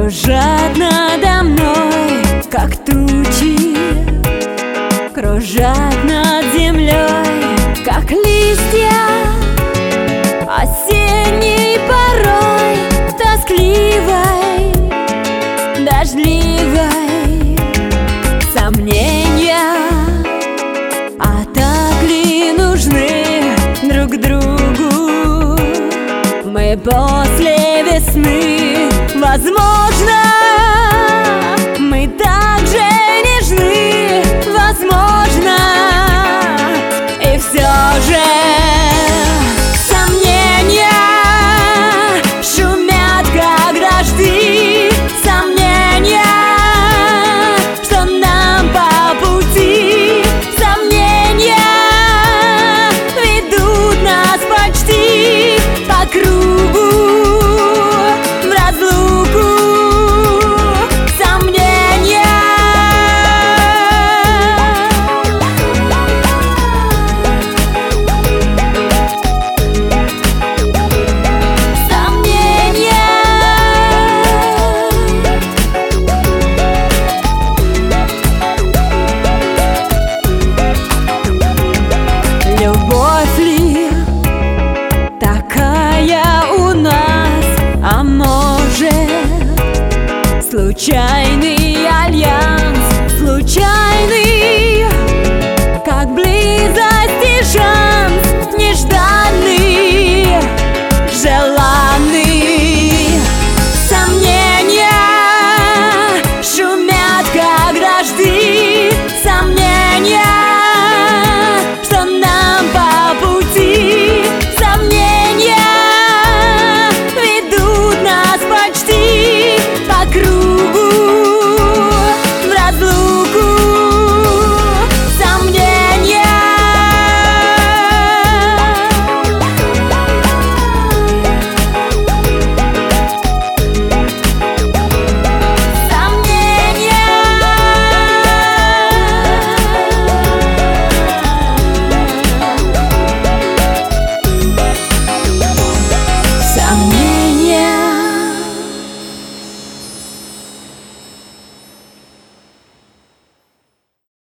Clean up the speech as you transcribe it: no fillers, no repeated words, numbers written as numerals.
кружат надо мной, как тучи, кружат над землей, как листья осенней порой, тоскливой, дождливой. Сомнения, а так ли нужны друг другу мы после весны? Возможно, мы так же нежны, возможно, и все же сомнения шумят, как дожди, сомнения, что нам по пути, сомнения ведут нас почти по кругу. Любовь ли такая у нас, а может, случайный альянс, случайный, как близость и шанс нежданный, желание.